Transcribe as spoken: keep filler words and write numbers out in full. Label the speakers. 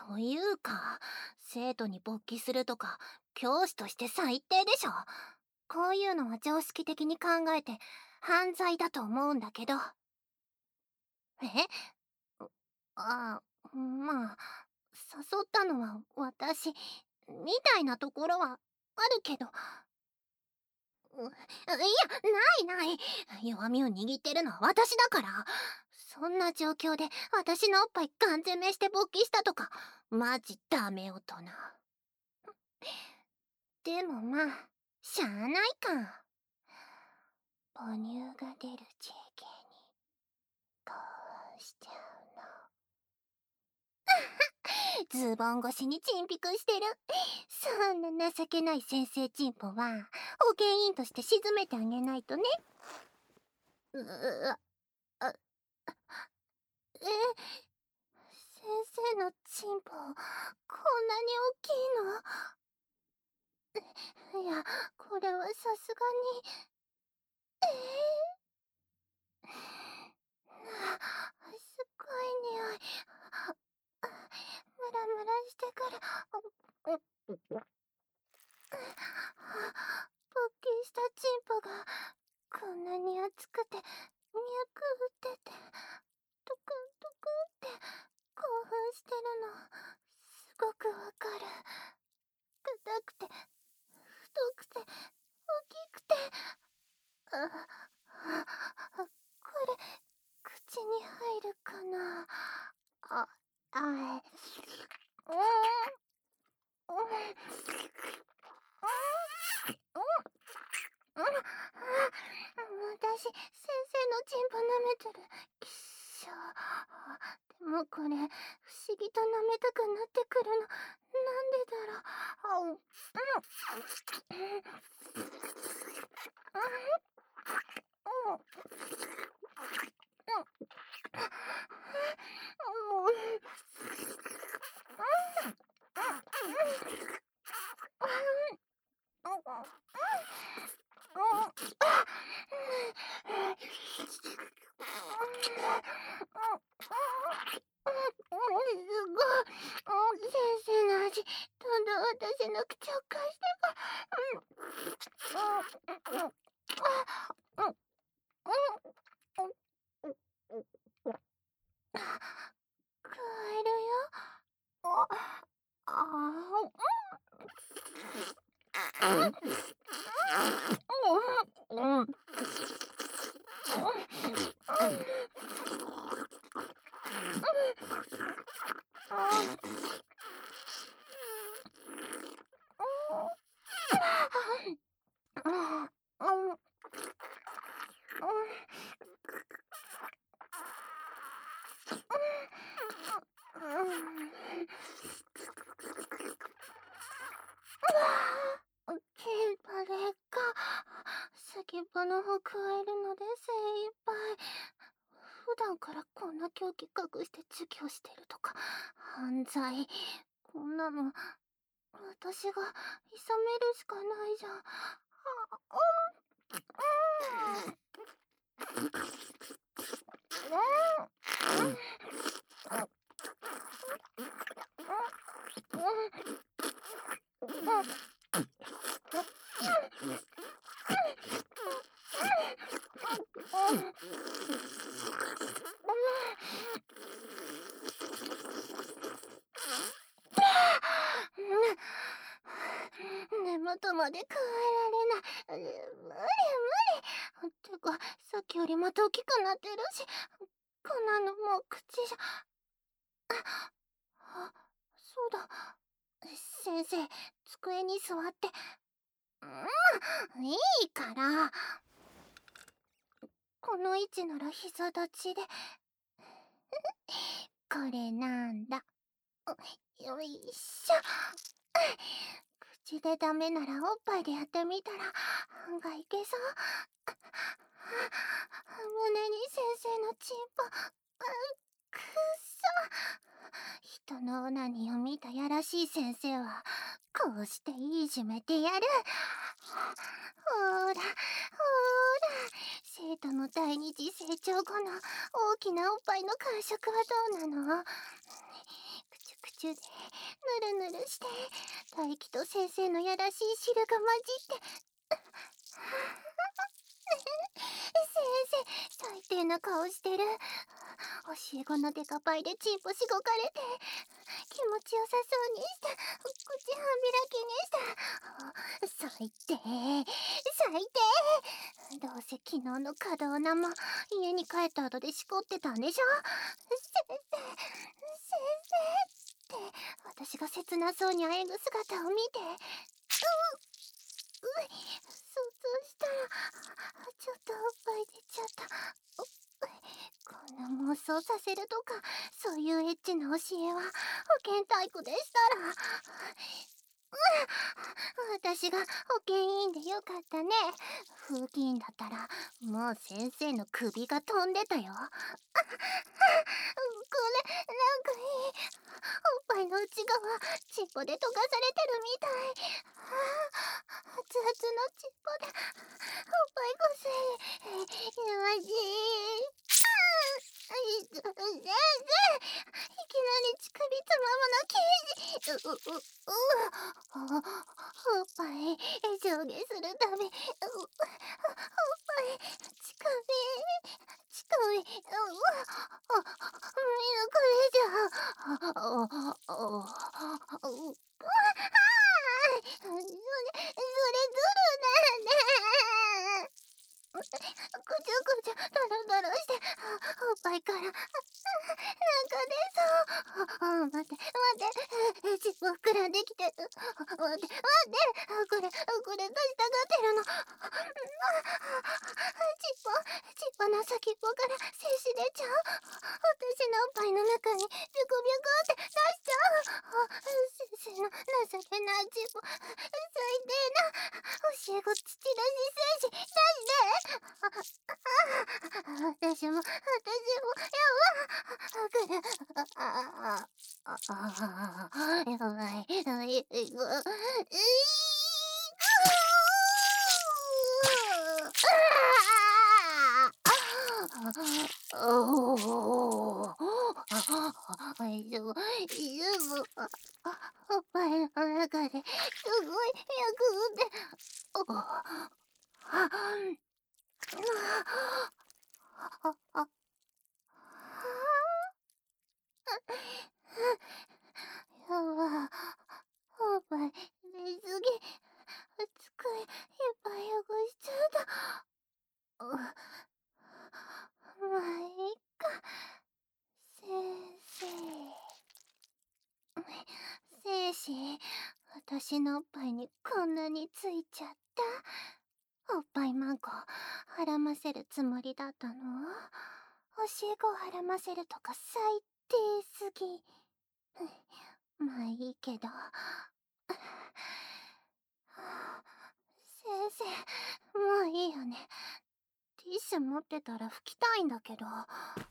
Speaker 1: というか、生徒に勃起するとか、教師として最低でしょ。こういうのは常識的に考えて、犯罪だと思うんだけど。えああ、まあ、誘ったのは私、みたいなところはあるけど。ういや、ないない。弱みを握ってるのは私だから。そんな状況で私のおっぱいガン攻めして勃起したとか、マジダメ大人。でもまあ、しゃあないか。母乳が出る ジェーケー に興奮しちゃうの。ズボン越しにチンピクしてる。そんな情けない先生チンポは保健員として沈めてあげないとね。ううあえ先生のチンポこんなに大きいの？いや、これはさすがに。えー、すっごい匂い。ムラムラしてくる。勃起したチンポがこんなに熱くて脈打っててトクントクンって興奮してるのすごくわかる。硬くて太くて大きくて、ああこれ口に入るかな。ああうんうん、私、先生のチンポ舐めてる。きっしょ。でもこれ、不思議と舐めたくなってくるの。なんでだろう。あう、うん、うん、先生の味、どんどん私の口を返してく。うん。うん。うん。加えるよ。あ、あー、うん。うん。ケーパレか。先っぽの方加えるので精一杯。普段からこんな狂気隠して授業してるとか犯罪。こんなの私がいさめるしかないじゃん。あ、うん。根元まで加えられない。無理無理。てか、さっきよりまた大きくなってるし、こんなのもう口じゃ。あ、そうだ。先生、机に座って。うん、いいから。この位置なら膝立ちで。これなんだ。よいしょ。口でダメならおっぱいでやってみたら案外いけそう。胸に先生のチンポ。くっそ。人のオナニーを見たやらしい先生はこうしていじめてやる。ほーらほーら、生徒の第二次成長後の大きなおっぱいの感触はどうなの？くちゅくちシュでぬるぬるして大気と先生のやらしい汁が混じって先生、最低な顔してる。教え子のデカパイでチンポしごかれて気持ちよさそうにして口半開きにして最低最低。どうせ昨日の過労なも家に帰った後でしこってたんでしょ。先生先生って私が切なそうにあえぐ姿を見て、うう想像したらちょっとおっぱい出ちゃった。こんな妄想させるとかそういうエッチな教えは保健体育でしたら、私が保健委員でよかったね。風紀委員だったらもう先生の首が飛んでたよ。これなんかいい。おっぱいの内側チンポで溶かされてるみたい。熱々のチンポでおっぱいこすり気持ちいい。先生、いきなり乳首つまむの禁止。ううううおっぱい上下するたび、おっぱい乳首乳首、うあ見るこれじゃあああうそれそれずるだね。ぐちゃぐちゃドロドロしておっぱいからなんか出そう。あ、待って待って、尻尾膨らんできてる。待って待って、これこれ出したがってるの。尻尾尻尾の先っぽから精子出ちゃう。私のおっぱいの中にビュクビュクって出しちゃう。先生の情けない尻尾、最低な教え子土出し精子出して。私も私もやばくる。ああああやばいやばい。いくおお大丈夫大丈夫。おっぱいの中ですごい脈でおあああやばおっぱい出すぎ机いっぱい汚しちゃった。まあいっか。先生精子私のおっぱいにこんなについちゃった。おっぱいマンコはらませるつもりだったの。教え子をはらませるとか最低すぎ。まあいいけど先生もういいよね。ティッシュ持ってたら拭きたいんだけど。